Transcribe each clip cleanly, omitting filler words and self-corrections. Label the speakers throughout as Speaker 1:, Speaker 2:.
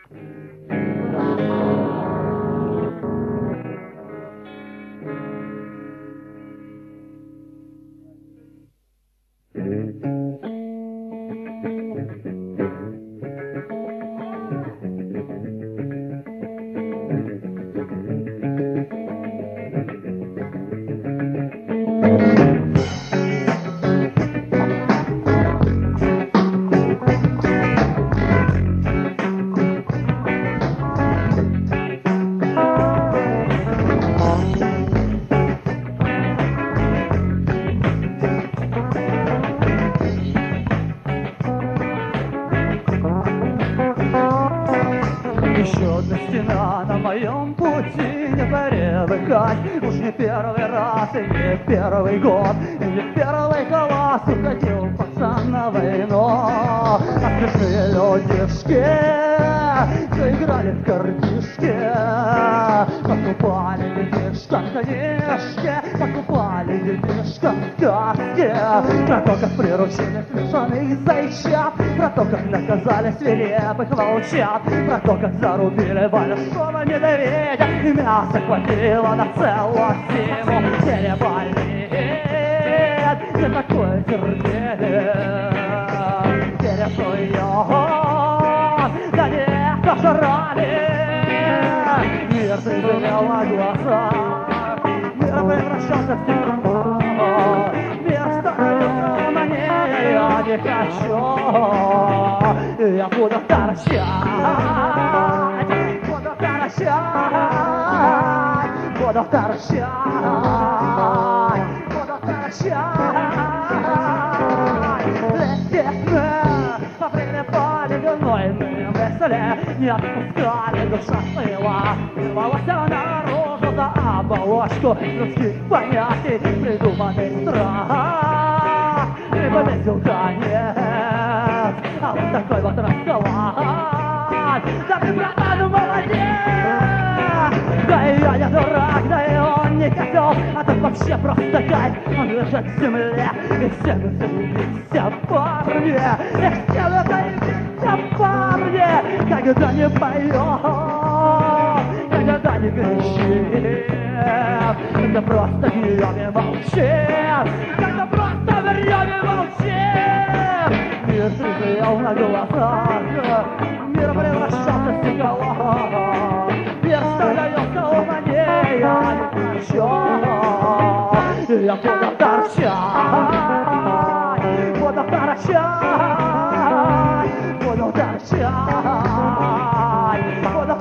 Speaker 1: Еще одна стена на моем пути, не привыкать. Уж не первый раз и не первый год, и не первый класс уходил пацан на войну. А смешные людишки заиграли в картишки, покупали детишкам книжки, покупали детишкам сказки. Про то, как приручили смешанных зайчат, про то, как наказали свирепых волчат, про то, как зарубили большого медведя, и мясо хватило на целую зиму. Переболит, не такое терпение, пережует, да не пожрали. Мир тяжелел на глазах, мир превращался в стекло, мир становится на ней, я не хочу. Я буду торчать, буду торчать, буду торчать, буду торчать. Лететно, поприлипали гнойные мысли, не отпускали, душа сила, рвалась наружу за оболочку людских понятий, придуманный страх, либо летел конец. А вот такой вот расклад. Да ты, братан, молодец! Да и я не дурак, да и он не козел, а тут вообще просто кайф. Он лежит в земле, и все мы заебимся, парни, и все мы заебимся, парни. Когда не поем, когда не кричим, когда просто берем и молчим, когда просто берем и молчим. Мир трезел на глазах, мир превращался в стекло, мир становился умнее, я не хочу. Я буду торчать, буду торчать, буду торчать, буду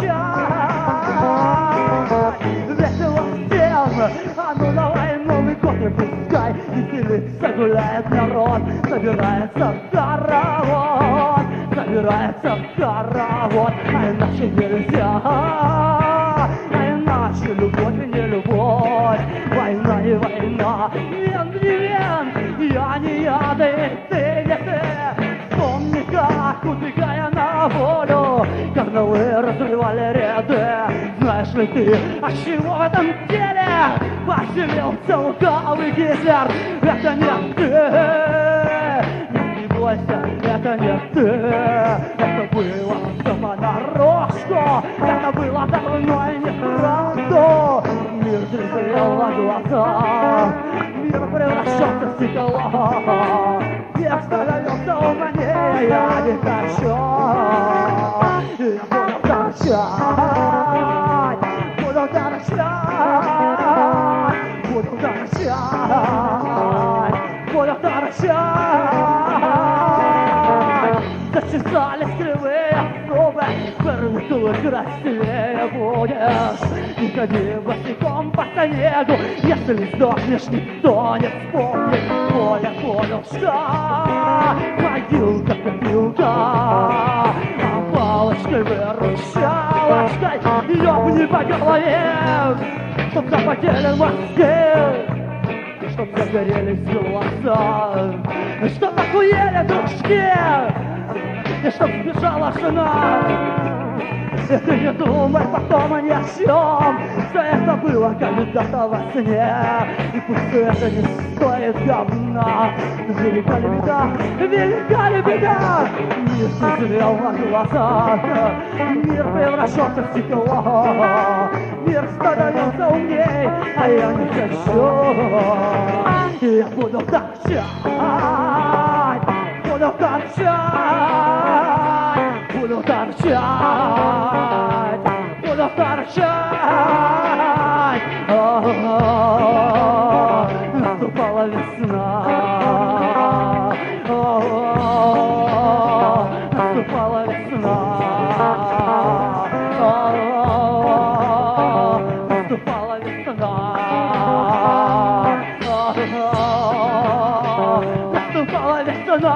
Speaker 1: торчать. Весело всем, а ну давай Новый год не пускай, веселиться гуляет народ, собирается в хоровод, собирается в хоровод, а иначе нельзя, а иначе любовь и не любовь, война и война, вен не вен, я не я, да и ты не ты. Помни, как, убегая на волю, карнавы разрывали ряды. Знаешь ли ты, от чего в этом деле поселился лукавый Гитлер? Это не ты, не бойся, это не ты. Это было самонарочно, это было давно и неправда. Мир трезвел на глазах, мир превращался в стекло, мир становился умнее, я не хочу. Я буду торчать, буду торчать, буду торчать, буду торчать. Зачесались кривые зубы, вырвали красивее будешь. Не ходи босиком по снегу, если сдохнешь, никто не вспомнит. Коля понял, что могилка копилка, а палочкой выручалочкой ёбни по голове, чтоб запотели мозги, чтоб загорелись глаза, чтоб охуели дружки, и чтоб сбежала жена, И ты не думай потом ни о чем, что это было когда-то во сне. И пусть это не стоит говна, велика ли беда, велика ли беда. Мир тяжелел на глазах, мир превращался в стекло. Мир становился умней, а я не хочу. И я буду торчать, буду торчать, буду торчать, буду торчать. Наступала весна, наступала весна, наступала весна, наступала весна.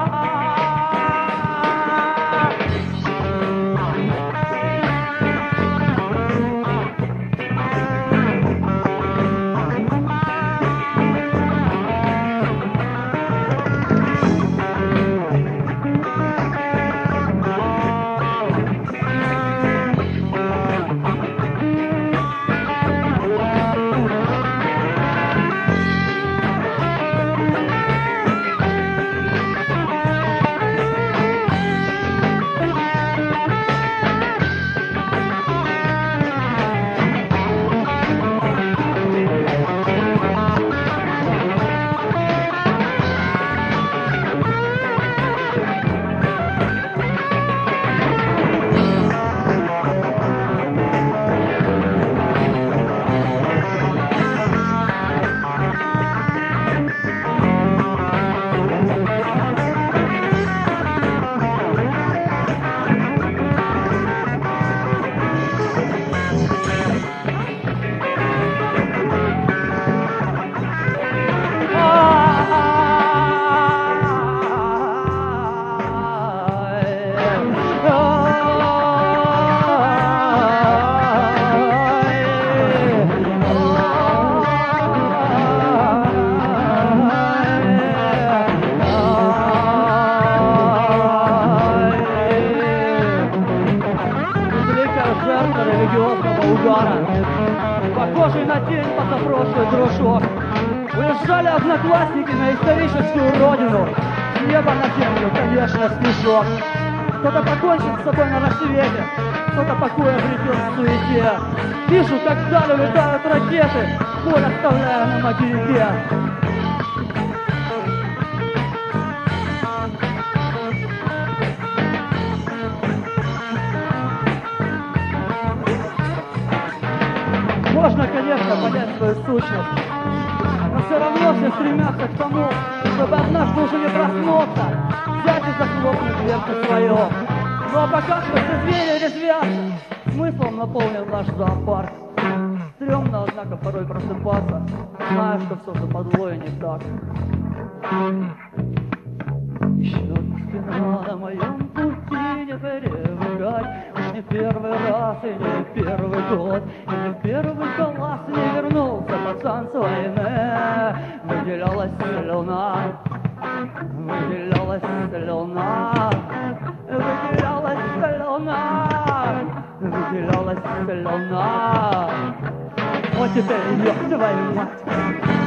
Speaker 1: Жертва религиозного угара, похожий на тень позапрошлый дружок. Уезжали одноклассники на историческую родину, с неба на землю, конечно, снежок. Кто-то покончит с собой на рассвете, кто-то покой обретет в суете. Вижу, как вдали улетают ракеты, боль оставляя на материке. Можно, конечно, понять свою сущность, но все равно все стремятся к тому, чтобы однажды уже не проснуться, взять и захлопнуть дверцу свою. Ну а пока что все звери резвятся, смыслом наполнен наш зоопарк. Стремно, однако, порой просыпаться, зная, что все же подвое не так. Еще одна спина на моем пути не перевыкать. Уж не первый раз и не первый год, и не первый класс не вернулся пацан с войны. Выделялась слюна, выделялась слюна, выделялась слюна, выделялась слюна. Вот теперь, ёб твою мать.